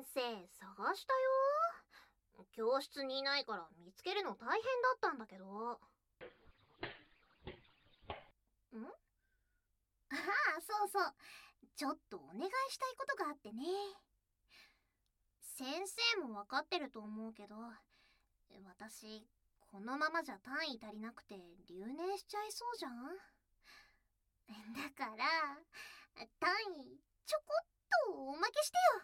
生探したよ。教室にいないから見つけるの大変だったんだけど。ん？ああ、そうそう。ちょっとお願いしたいことがあってね。先生も分かってると思うけど、私このままじゃ単位足りなくて留年しちゃいそうじゃん。だから単位ちょこっとおまけしてよ。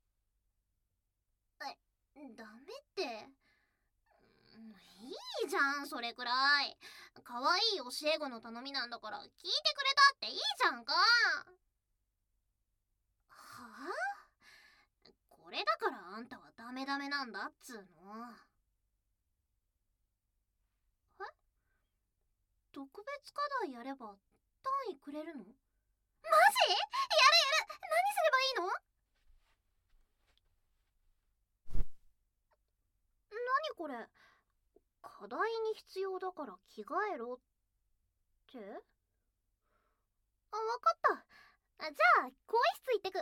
ダメって。いいじゃん、それくらい。可愛い教え子の頼みなんだから聞いてくれたっていいじゃんか。はあ？これだからあんたはダメダメなんだっつーの。特別課題やれば単位くれるの？マジ？やるやる。何すればいいの？何これ？課題に必要だから着替えろって？あ、わかった。じゃあ更衣室行ってく。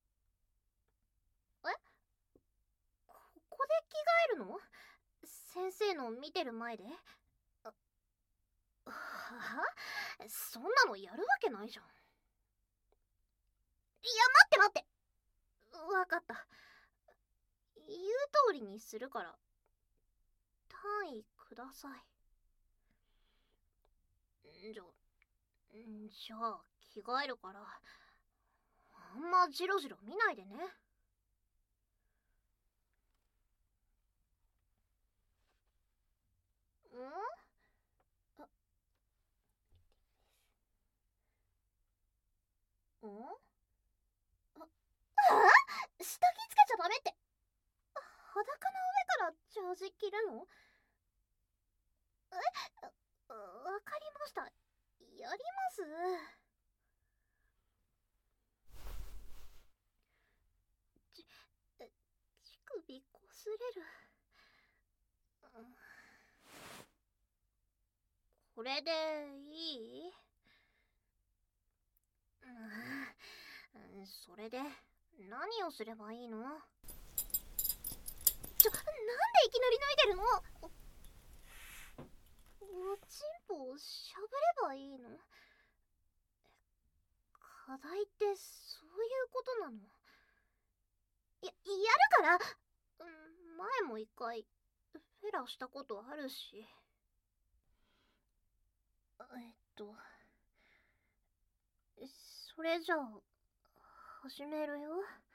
ここで着替えるの？先生の見てる前で？はあ？そんなのやるわけないじゃん。いや、待って。わかった。言う通りにするから単位ください。じゃあ着替えるからあんまジロジロ見ないでね。あ、下着つけちゃダメって。裸の上からジャージ着るの？わかりました。やります。乳首こすれる。これでいい？それで何をすればいいの？なんでいきなり脱いでるの？おちんぽをしゃぶればいいの？課題ってそういうことなの？やるから。前も一回フェラしたことあるし。それじゃあ始めるよ。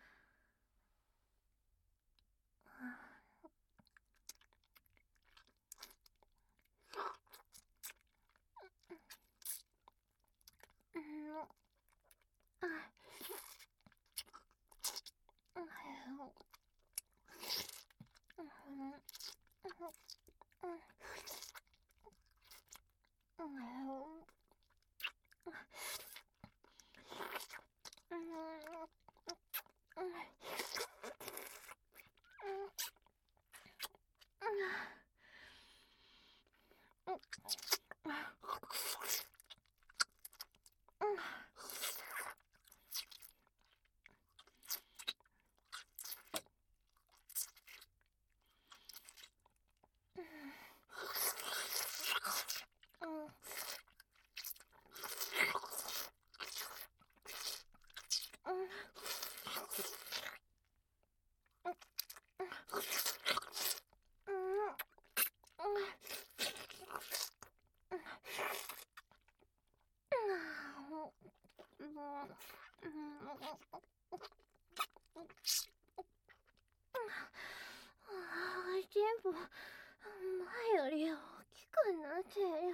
チンポ前より大きくなってるよ。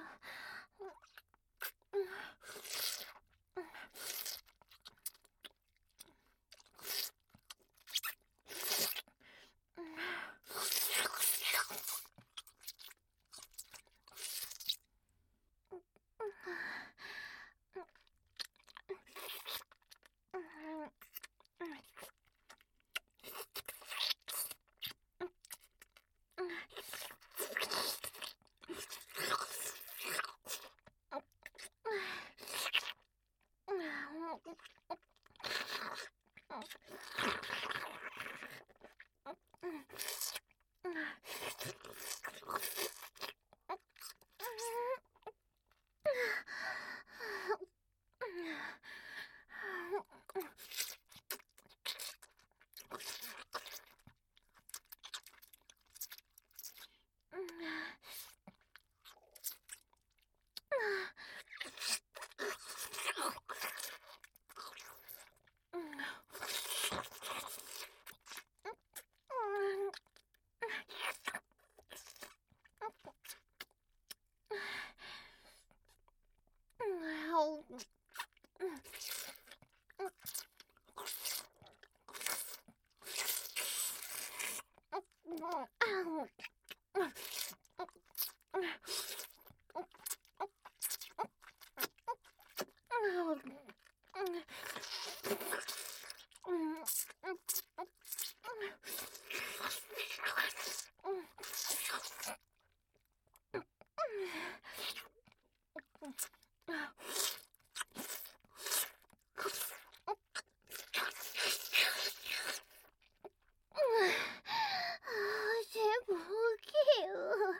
全部大きいよ。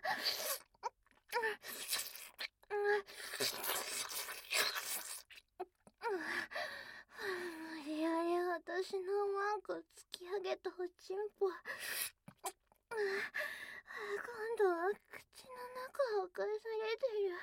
無理やり私のマンコ突き上げたおちんぽ。今度は口の中を返されてる。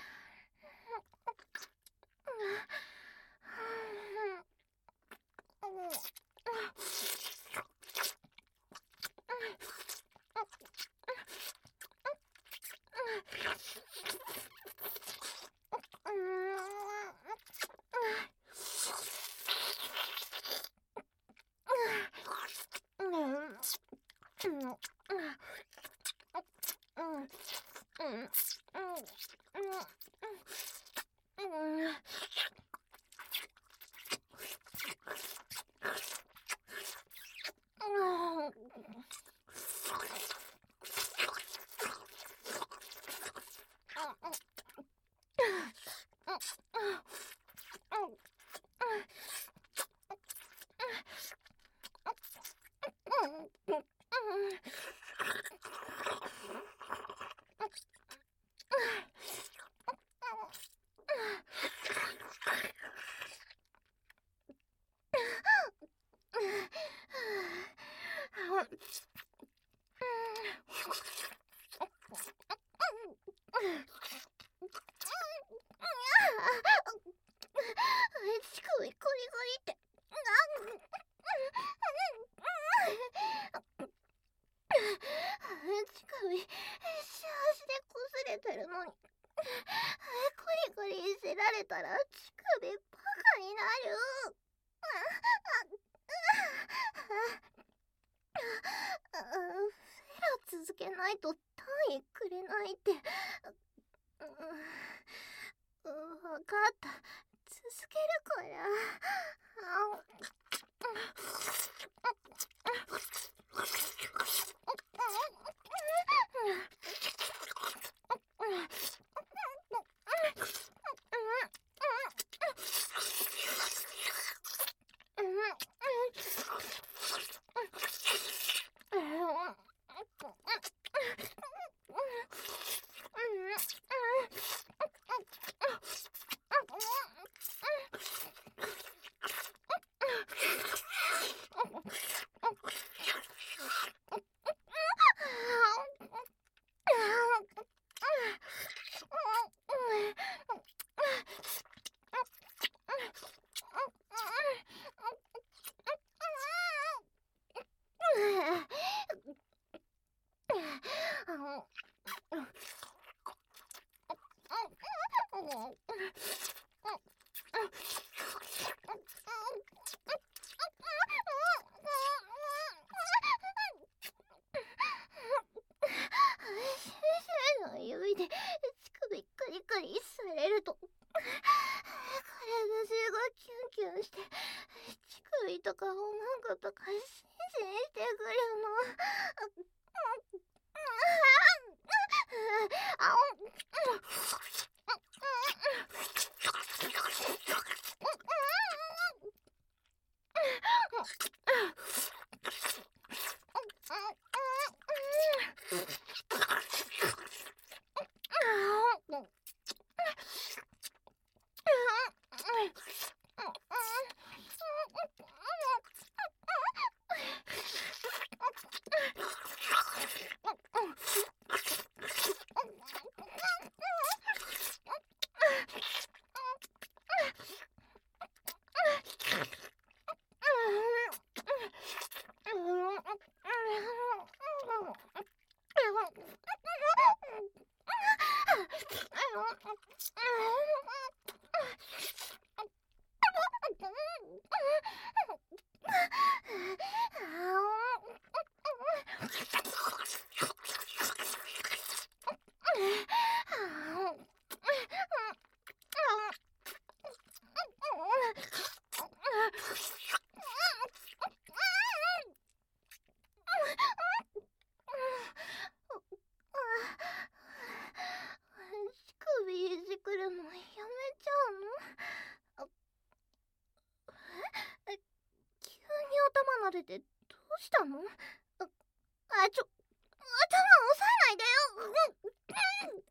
乳首コリコリって。乳首幸せでこすれてるのに、コリコリいじられたら乳首バカになる。フェラ続けないと単位くれないって。わかった。続けるから。指で乳首カリカリされると体中がキュンキュンして、乳首とかおまんことかシンシンしてくるの。 まででどうしたの？頭押さえないでよ。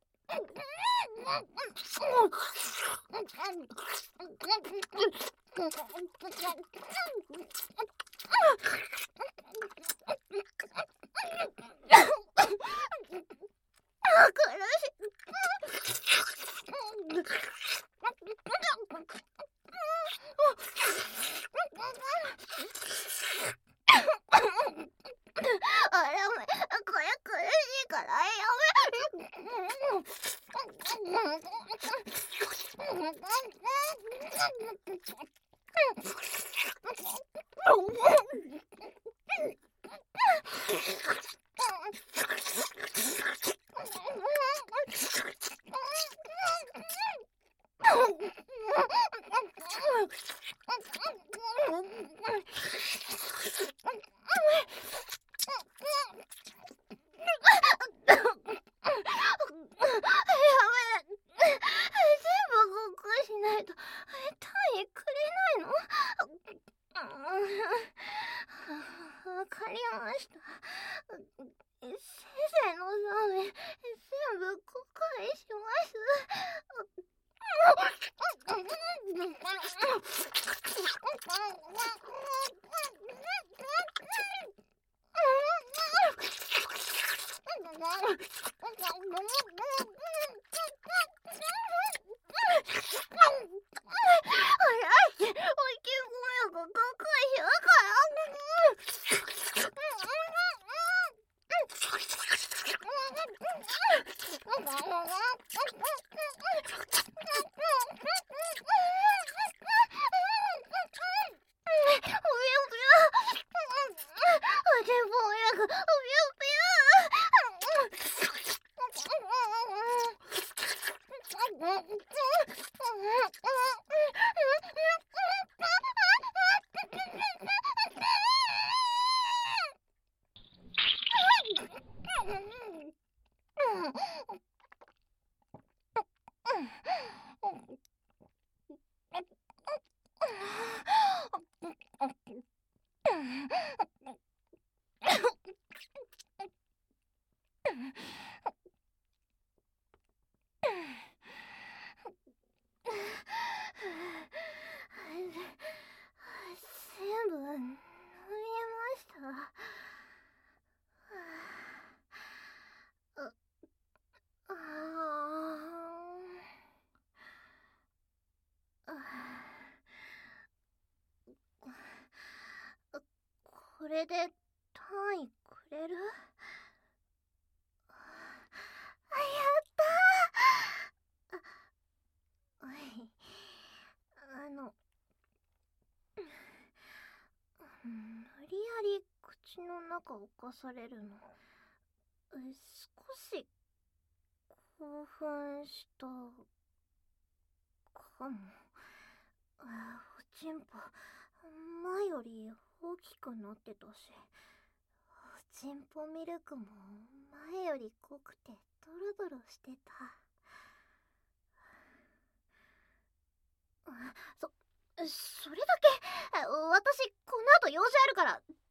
あれ、お前、これ苦しいからやしないと単位くれないの？わかりました。先生のため全部後悔します。早いって、おいけごめんが後悔しようから。全部飲みました。これで単位くれる？やったー。無理やり口の中を犯されるの少し興奮したかも。おちんぽ前より大きくなってたし、おちんぽミルクも前より濃くてドロドロしてた。それだけ。私この後用事あるから